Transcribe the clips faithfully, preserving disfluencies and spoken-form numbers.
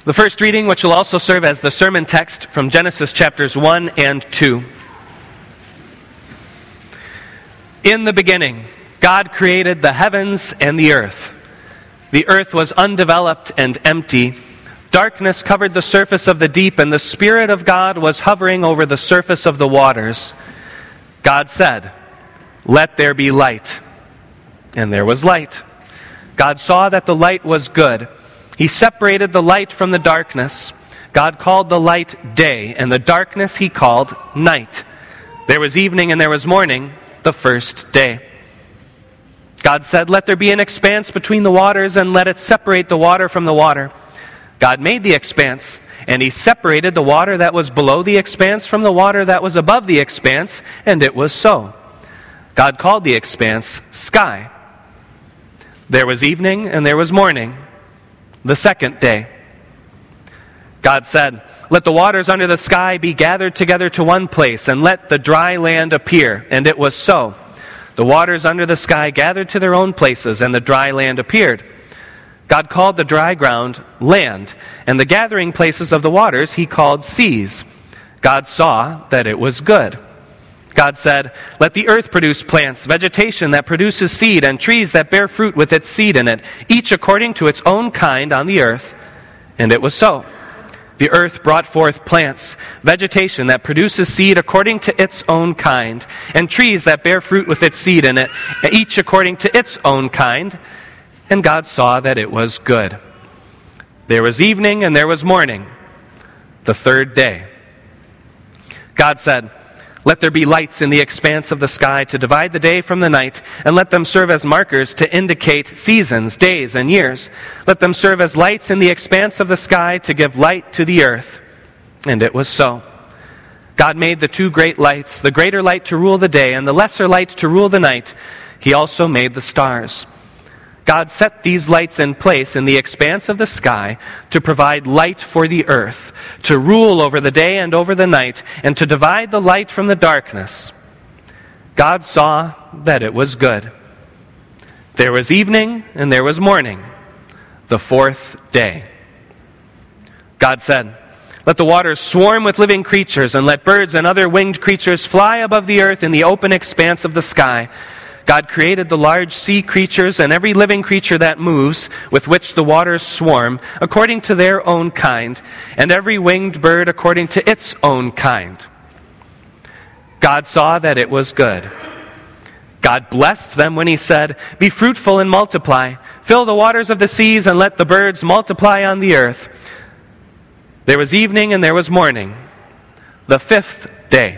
The first reading, which will also serve as the sermon text from Genesis chapters one and two. In the beginning, God created the heavens and the earth. The earth was undeveloped and empty. Darkness covered the surface of the deep, and the Spirit of God was hovering over the surface of the waters. God said, "Let there be light." And there was light. God saw that the light was good. He separated the light from the darkness. God called the light day, and the darkness he called night. There was evening and there was morning, the first day. God said, "Let there be an expanse between the waters, and let it separate the water from the water." God made the expanse, and he separated the water that was below the expanse from the water that was above the expanse, and it was so. God called the expanse sky. There was evening and there was morning, the second day. God said, "Let the waters under the sky be gathered together to one place, and let the dry land appear." And it was so. The waters under the sky gathered to their own places, and the dry land appeared. God called the dry ground land, and the gathering places of the waters he called seas. God saw that it was good. God said, "Let the earth produce plants, vegetation that produces seed, and trees that bear fruit with its seed in it, each according to its own kind on the earth." And it was so. The earth brought forth plants, vegetation that produces seed according to its own kind, and trees that bear fruit with its seed in it, each according to its own kind. And God saw that it was good. There was evening and there was morning, the third day. God said, "Let there be lights in the expanse of the sky to divide the day from the night, and let them serve as markers to indicate seasons, days, and years. Let them serve as lights in the expanse of the sky to give light to the earth." And it was so. God made the two great lights, the greater light to rule the day, and the lesser light to rule the night. He also made the stars. God set these lights in place in the expanse of the sky to provide light for the earth, to rule over the day and over the night, and to divide the light from the darkness. God saw that it was good. There was evening and there was morning, the fourth day. God said, "Let the waters swarm with living creatures, and let birds and other winged creatures fly above the earth in the open expanse of the sky." God created the large sea creatures and every living creature that moves, with which the waters swarm, according to their own kind, and every winged bird according to its own kind. God saw that it was good. God blessed them when he said, "Be fruitful and multiply, fill the waters of the seas, and let the birds multiply on the earth." There was evening and there was morning, the fifth day.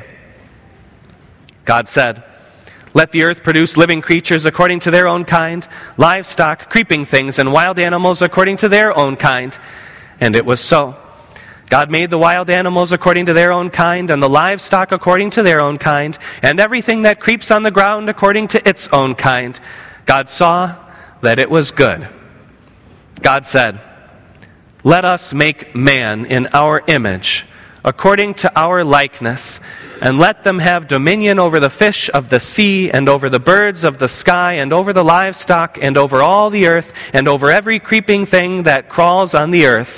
God said, "Let the earth produce living creatures according to their own kind, livestock, creeping things, and wild animals according to their own kind." And it was so. God made the wild animals according to their own kind, and the livestock according to their own kind, and everything that creeps on the ground according to its own kind. God saw that it was good. God said, "Let us make man in our image, according to our likeness, and let them have dominion over the fish of the sea, and over the birds of the sky, and over the livestock, and over all the earth, and over every creeping thing that crawls on the earth."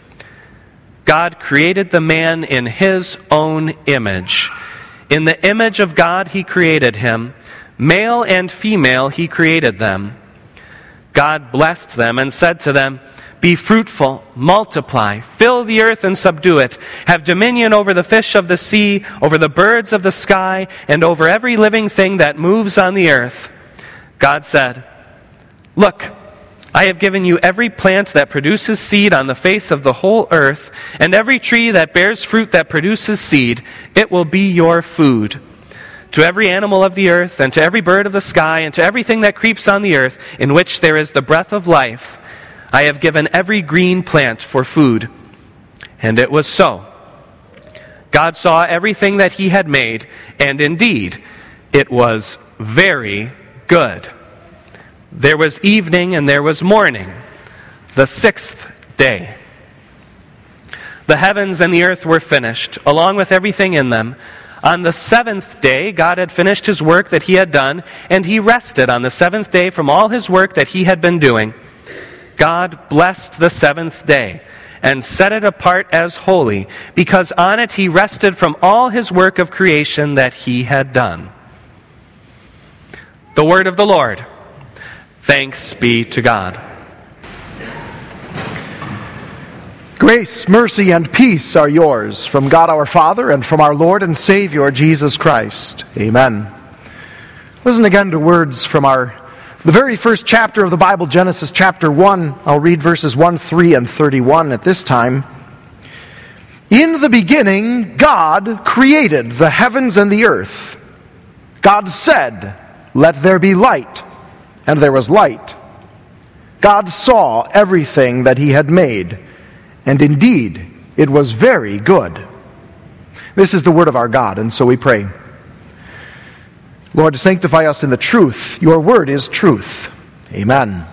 God created the man in his own image. In the image of God he created him. Male and female he created them. God blessed them and said to them, "Be fruitful, multiply, fill the earth and subdue it. Have dominion over the fish of the sea, over the birds of the sky, and over every living thing that moves on the earth." God said, "Look, I have given you every plant that produces seed on the face of the whole earth, and every tree that bears fruit that produces seed. It will be your food. To every animal of the earth, and to every bird of the sky, and to everything that creeps on the earth, in which there is the breath of life, I have given every green plant for food." And it was so. God saw everything that he had made, and indeed, it was very good. There was evening and there was morning, the sixth day. The heavens and the earth were finished, along with everything in them. On the seventh day, God had finished his work that he had done, and he rested on the seventh day from all his work that he had been doing. God blessed the seventh day and set it apart as holy, because on it he rested from all his work of creation that he had done. The word of the Lord. Thanks be to God. Grace, mercy, and peace are yours from God our Father and from our Lord and Savior Jesus Christ. Amen. Listen again to words from our the very first chapter of the Bible, Genesis chapter one. I'll read verses one, three, and thirty-one at this time. In the beginning, God created the heavens and the earth. God said, "Let there be light," and there was light. God saw everything that he had made, and indeed, it was very good. This is the word of our God, and so we pray. Lord, sanctify us in the truth. Your word is truth. Amen.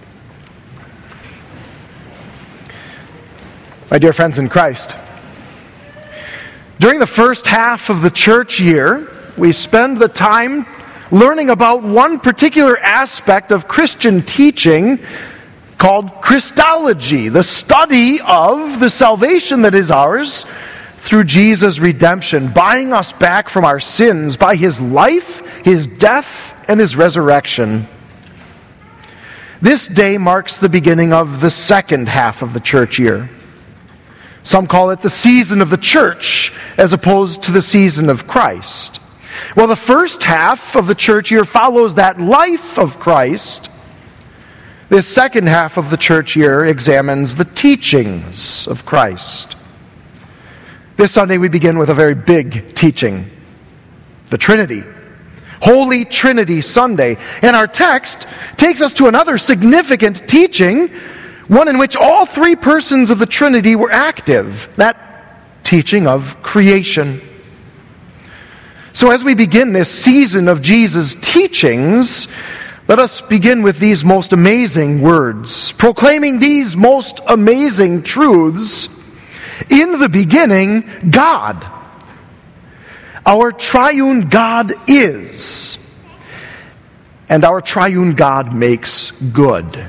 My dear friends in Christ, during the first half of the church year, we spend the time learning about one particular aspect of Christian teaching called Christology, the study of the salvation that is ours through Jesus' redemption, buying us back from our sins by his life, his death, and his resurrection. This day marks the beginning of the second half of the church year. Some call it the season of the church as opposed to the season of Christ. Well, the first half of the church year follows that life of Christ. This second half of the church year examines the teachings of Christ. This Sunday we begin with a very big teaching, the Trinity. Holy Trinity Sunday. And our text takes us to another significant teaching, one in which all three persons of the Trinity were active, that teaching of creation. So as we begin this season of Jesus' teachings, let us begin with these most amazing words, proclaiming these most amazing truths. In the beginning, God. Our triune God is. And our triune God makes good.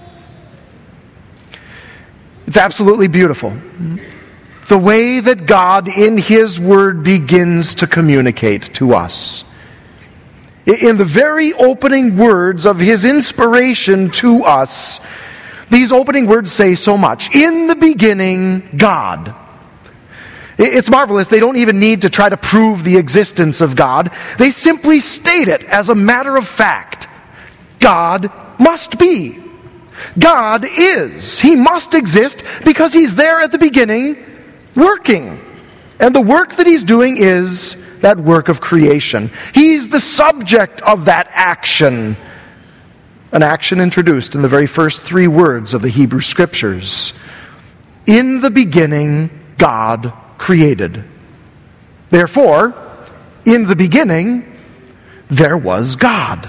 It's absolutely beautiful. The way that God in his word begins to communicate to us. In the very opening words of his inspiration to us, these opening words say so much. In the beginning, God. It's marvelous. They don't even need to try to prove the existence of God. They simply state it as a matter of fact. God must be. God is. He must exist because he's there at the beginning working. And the work that he's doing is that work of creation. He's the subject of that action. An action introduced in the very first three words of the Hebrew Scriptures. In the beginning, God created. Therefore, in the beginning, there was God.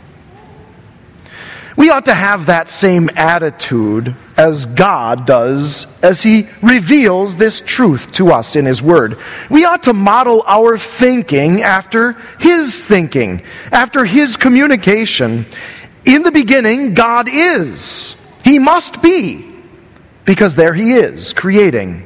We ought to have that same attitude as God does as he reveals this truth to us in his word. We ought to model our thinking after his thinking, after his communication. In the beginning, God is. He must be, because there he is, creating.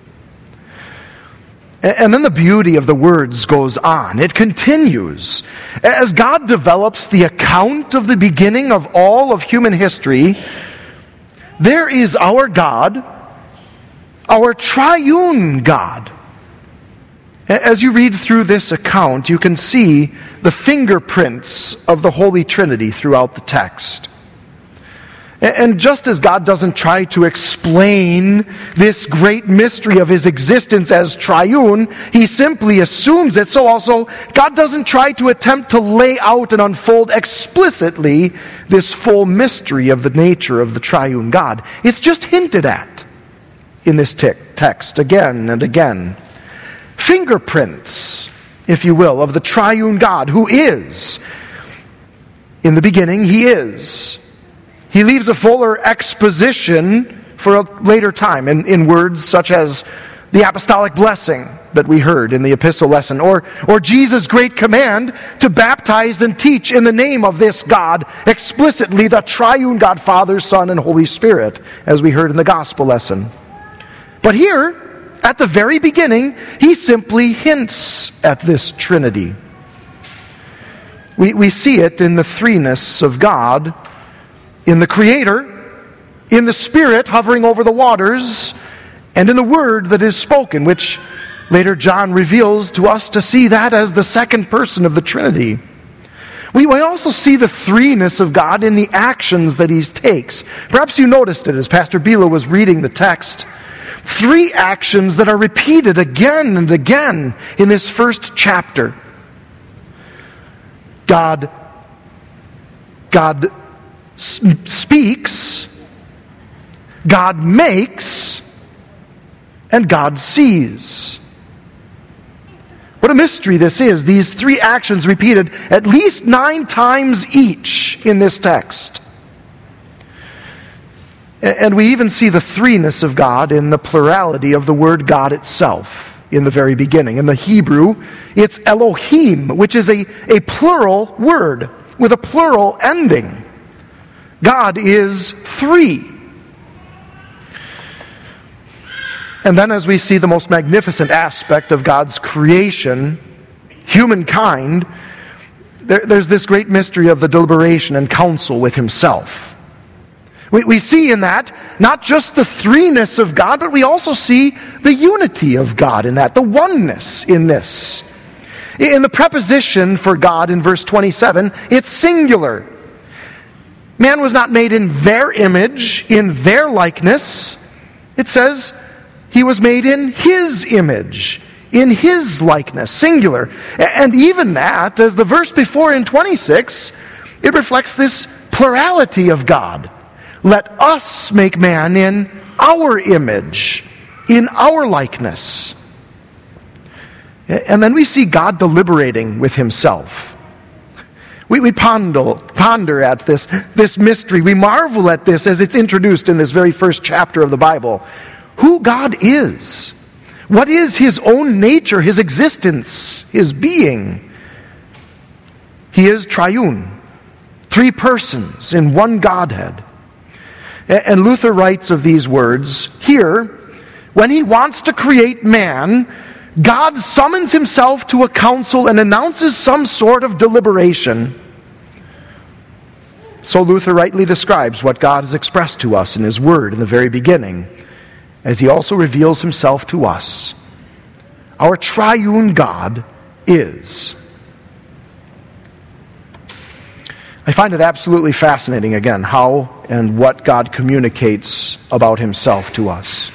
And then the beauty of the words goes on. It continues. As God develops the account of the beginning of all of human history, there is our God, our triune God. As you read through this account, you can see the fingerprints of the Holy Trinity throughout the text. And just as God doesn't try to explain this great mystery of his existence as triune, he simply assumes it. So also, God doesn't try to attempt to lay out and unfold explicitly this full mystery of the nature of the triune God. It's just hinted at in this te- text again and again. Fingerprints, if you will, of the triune God who is. In the beginning, he is. He leaves a fuller exposition for a later time in, in words such as the apostolic blessing that we heard in the epistle lesson, or, or Jesus' great command to baptize and teach in the name of this God, explicitly the triune God, Father, Son, and Holy Spirit, as we heard in the gospel lesson. But here, at the very beginning, he simply hints at this Trinity. We, we see it in the threeness of God, in the Creator, in the Spirit hovering over the waters, and in the Word that is spoken, which later John reveals to us to see that as the second person of the Trinity. We, we also see the threeness of God in the actions that he takes. Perhaps you noticed it as Pastor Bila was reading the text. Three actions that are repeated again and again in this first chapter. God, God speaks, God makes, and God sees. What a mystery this is. These three actions repeated at least nine times each in this text. And we even see the threeness of God in the plurality of the word God itself in the very beginning. In the Hebrew, it's Elohim, which is a, a plural word with a plural ending. God is three. And then as we see the most magnificent aspect of God's creation, humankind, there, there's this great mystery of the deliberation and counsel with himself. We, we see in that not just the threeness of God, but we also see the unity of God in that, the oneness in this. In the preposition for God in verse twenty-seven, it's singular. Man was not made in their image, in their likeness. It says he was made in his image, in his likeness, singular. And even that, as the verse before in twenty-six, it reflects this plurality of God. Let us make man in our image, in our likeness. And then we see God deliberating with himself. We, we ponder, ponder at this, this mystery. We marvel at this as it's introduced in this very first chapter of the Bible. Who God is. What is his own nature, his existence, his being. He is triune. Three persons in one Godhead. And Luther writes of these words, here, when he wants to create man, God summons himself to a council and announces some sort of deliberation. So Luther rightly describes what God has expressed to us in his word in the very beginning, as he also reveals himself to us. Our triune God is. I find it absolutely fascinating, again, how and what God communicates about himself to us.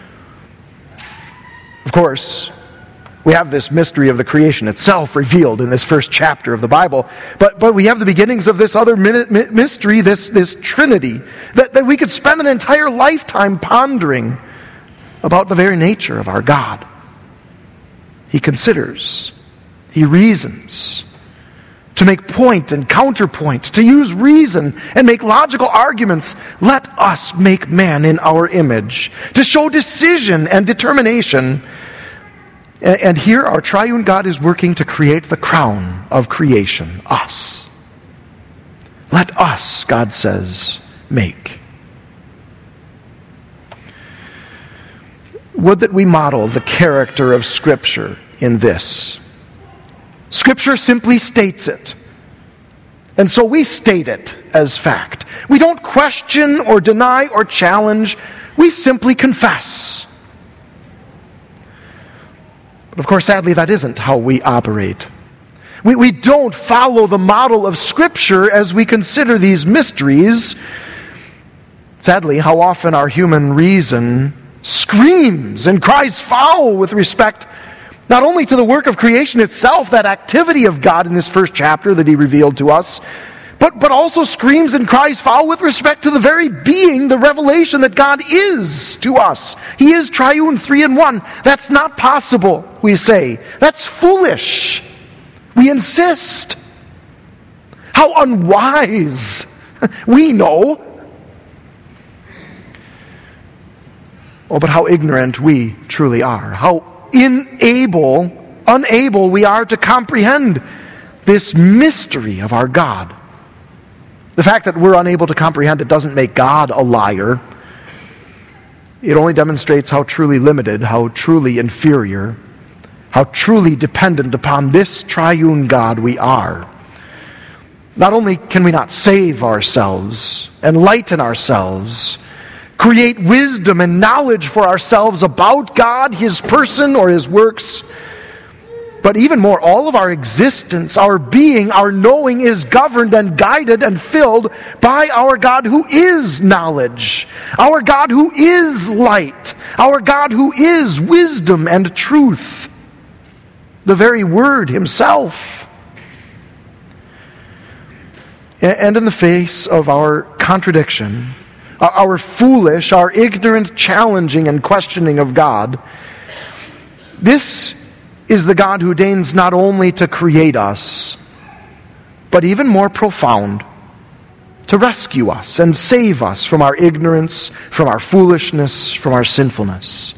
Of course, we have this mystery of the creation itself revealed in this first chapter of the Bible, but, but we have the beginnings of this other mystery, this, this Trinity, that, that we could spend an entire lifetime pondering about the very nature of our God. He considers, he reasons, to make point and counterpoint, to use reason and make logical arguments. Let us make man in our image, to show decision and determination. And here our triune God is working to create the crown of creation, us. Let us, God says, make. Would that we model the character of Scripture in this. Scripture simply states it. And so we state it as fact. We don't question or deny or challenge. We simply confess. But of course, sadly, that isn't how we operate. We, we don't follow the model of Scripture as we consider these mysteries. Sadly, how often our human reason screams and cries foul with respect not only to the work of creation itself, that activity of God in this first chapter that he revealed to us, but, but also screams and cries foul with respect to the very being, the revelation that God is to us. He is triune, three in one. That's not possible, we say. That's foolish. We insist. How unwise. We know. Oh, but how ignorant we truly are. How unable, unable we are to comprehend this mystery of our God. The fact that we're unable to comprehend it doesn't make God a liar. it only demonstrates how truly limited, how truly inferior, how truly dependent upon this triune God we are. Not only can we not save ourselves, enlighten ourselves, create wisdom and knowledge for ourselves about God, His person, or His works, but even more, all of our existence, our being, our knowing is governed and guided and filled by our God who is knowledge, our God who is light, our God who is wisdom and truth, the very Word Himself. And in the face of our contradiction, our foolish, our ignorant challenging and questioning of God, this is the God who deigns not only to create us, but even more profound, to rescue us and save us from our ignorance, from our foolishness, from our sinfulness.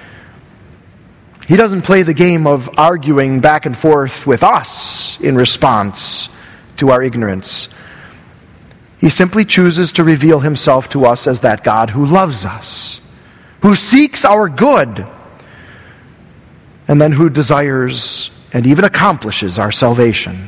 He doesn't play the game of arguing back and forth with us in response to our ignorance. He simply chooses to reveal Himself to us as that God who loves us, who seeks our good, and then who desires and even accomplishes our salvation.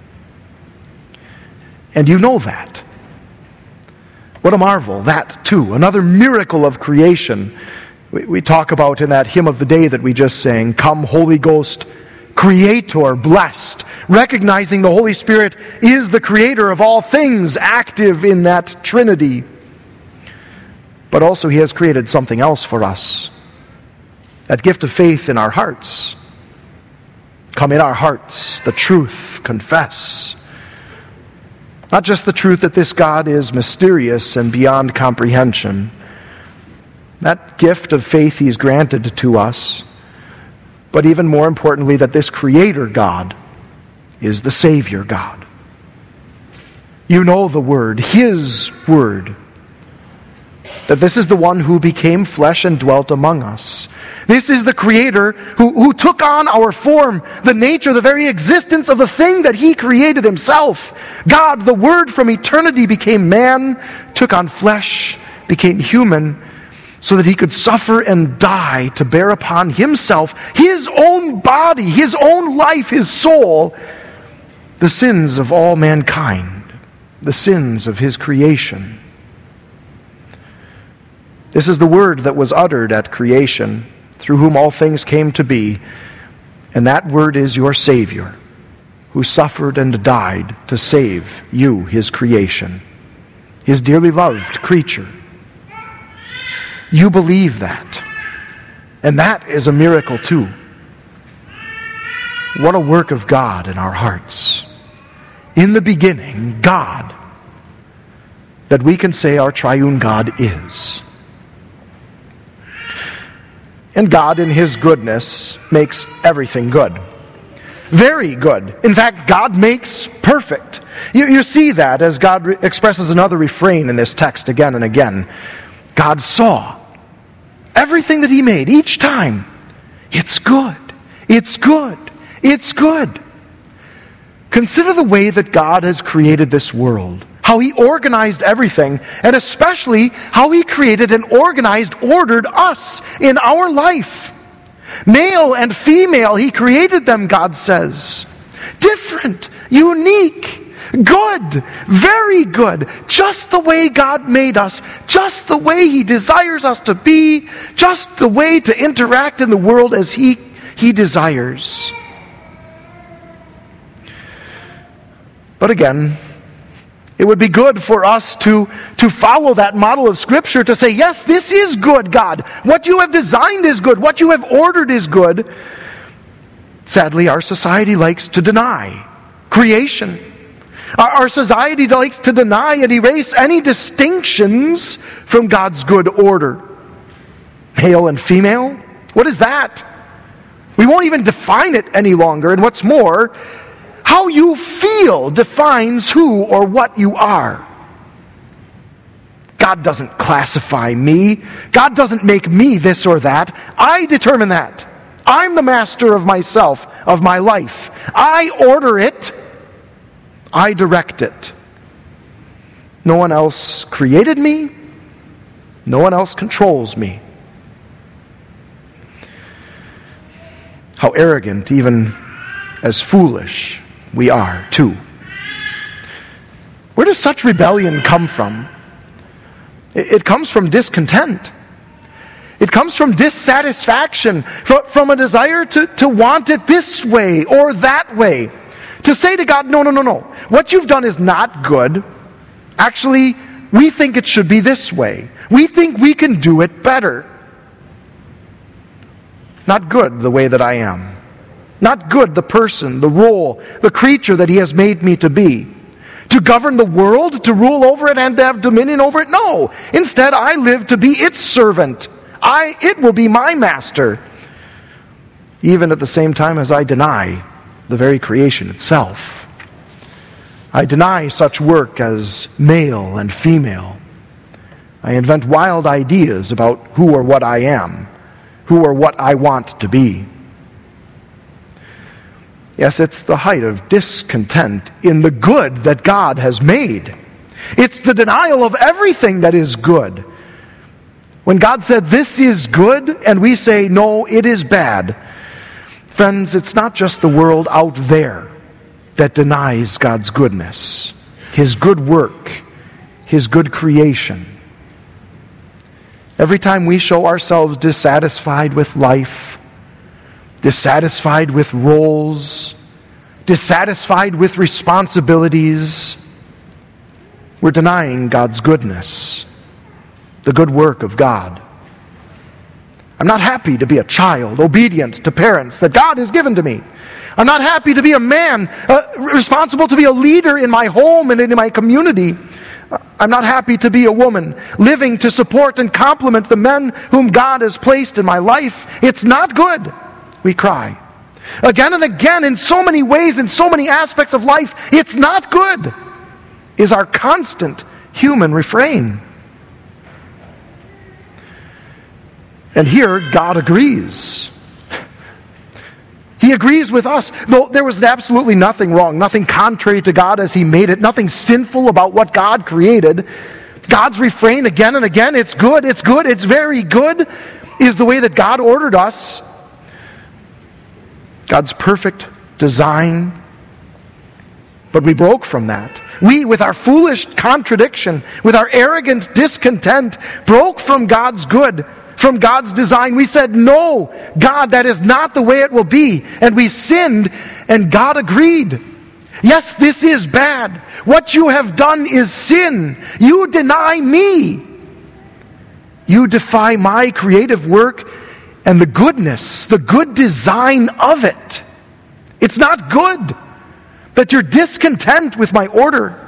And you know that. What a marvel, that too. Another miracle of creation. We, we talk about in that hymn of the day that we just sang, "Come, Holy Ghost, Creator, blessed," recognizing the Holy Spirit is the creator of all things, active in that Trinity. But also He has created something else for us. That gift of faith in our hearts. Come in our hearts, the truth, confess. Not just the truth that this God is mysterious and beyond comprehension. That gift of faith He's granted to us. But even more importantly, that this Creator God is the Savior God. You know the Word, His Word. That this is the one who became flesh and dwelt among us. This is the Creator who, who took on our form, the nature, the very existence of the thing that He created Himself. God, the Word from eternity, became man, took on flesh, became human, so that He could suffer and die to bear upon Himself, His own body, His own life, His soul, the sins of all mankind, the sins of His creation. This is the Word that was uttered at creation, through whom all things came to be, and that Word is your Savior, who suffered and died to save you, His creation, His dearly loved creature. You believe that. And that is a miracle too. What a work of God in our hearts. In the beginning, God, that we can say our triune God is. And God, in His goodness, makes everything good. Very good. In fact, God makes perfect. You, you see that as God re- expresses another refrain in this text again and again. God saw everything that He made, each time, it's good, it's good, it's good. Consider the way that God has created this world, how He organized everything, and especially how He created and organized, ordered us in our life. Male and female, He created them, God says. Different, unique, good, very good, just the way God made us, just the way He desires us to be, just the way to interact in the world as He, he desires. But again, it would be good for us to, to follow that model of Scripture, to say, yes, this is good, God. What you have designed is good. What you have ordered is good. Sadly, our society likes to deny creation. Our society likes to deny and erase any distinctions from God's good order. Male and female? What is that? We won't even define it any longer. And what's more, how you feel defines who or what you are. God doesn't classify me. God doesn't make me this or that. I determine that. I'm the master of myself, of my life. I order it. I direct it. No one else created me. No one else controls me. how arrogant, even as foolish, we are too. Where does such rebellion come from? It comes from discontent. It comes from dissatisfaction, from a desire to, to want it this way or that way. To say to God, no, no, no, no. What you've done is not good. Actually, we think it should be this way. We think we can do it better. Not good the way that I am. Not good the person, the role, the creature that He has made me to be. To govern the world, to rule over it, and to have dominion over it? No. Instead, I live to be its servant. I, it will be my master, even at the same time as I deny the very creation itself. I deny such work as male and female. I invent wild ideas about who or what I am, who or what I want to be. Yes, it's the height of discontent in the good that God has made. It's the denial of everything that is good. When God said, this is good, and we say, no, it is bad. Friends, it's not just the world out there that denies God's goodness, His good work, His good creation. Every time we show ourselves dissatisfied with life, dissatisfied with roles, dissatisfied with responsibilities, we're denying God's goodness, the good work of God. I'm not happy to be a child, obedient to parents that God has given to me. I'm not happy to be a man, uh, responsible to be a leader in my home and in my community. I'm not happy to be a woman, living to support and complement the men whom God has placed in my life. It's not good, we cry. Again and again, in so many ways, in so many aspects of life, it's not good, is our constant human refrain. And here, God agrees. He agrees with us, though there was absolutely nothing wrong, nothing contrary to God as He made it, nothing sinful about what God created. God's refrain again and again, it's good, it's good, it's very good, is the way that God ordered us. God's perfect design. But we broke from that. We, with our foolish contradiction, with our arrogant discontent, broke from God's good, from God's design. We said, no, God, that is not the way it will be. And we sinned, and God agreed. Yes, this is bad. What you have done is sin. You deny me. You defy my creative work and the goodness, the good design of it. It's not good that you're discontent with my order.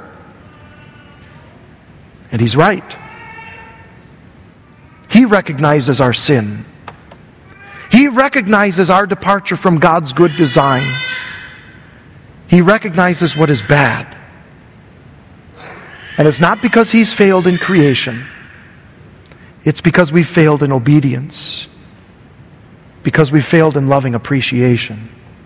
And He's right. He recognizes our sin. He recognizes our departure from God's good design. He recognizes what is bad. And it's not because He's failed in creation. It's because we failed in obedience. Because we failed in loving appreciation.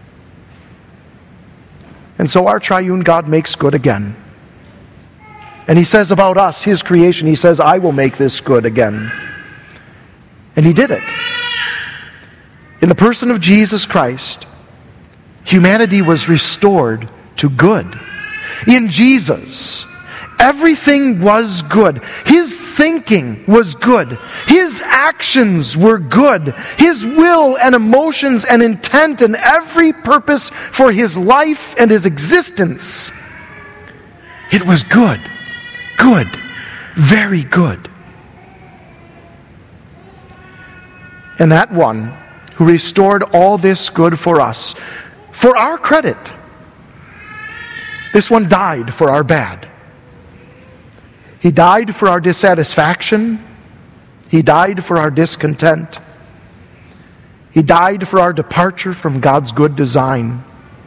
And so our triune God makes good again. And He says about us, His creation, He says, I will make this good again. And He did it. In the person of Jesus Christ, humanity was restored to good. In Jesus, everything was good. His thinking was good. His actions were good. His will and emotions and intent and every purpose for His life and His existence, it was good. Good. Very good. And that one who restored all this good for us, for our credit, this one died for our bad. He died for our dissatisfaction. He died for our discontent. He died for our departure from God's good design.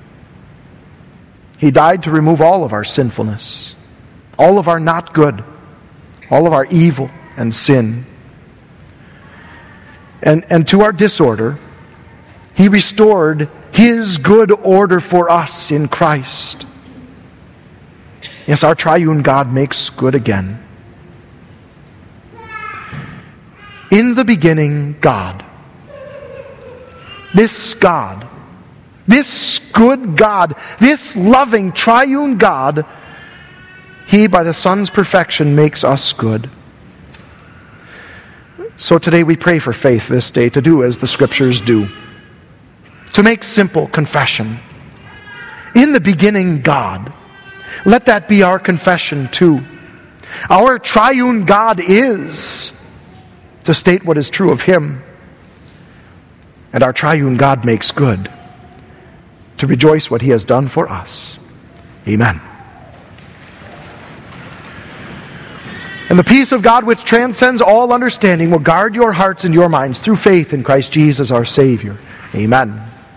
He died to remove all of our sinfulness, all of our not good, all of our evil and sin. And, and to our disorder, He restored His good order for us in Christ. Yes, our triune God makes good again. In the beginning, God. this God, this good God, this loving triune God, He, by the Son's perfection, makes us good. So today we pray for faith this day to do as the Scriptures do, to make simple confession. In the beginning, God. Let that be our confession too. Our triune God is, to state what is true of Him. And our triune God makes good, to rejoice what He has done for us. Amen. And the peace of God which transcends all understanding will guard your hearts and your minds through faith in Christ Jesus our Savior. Amen.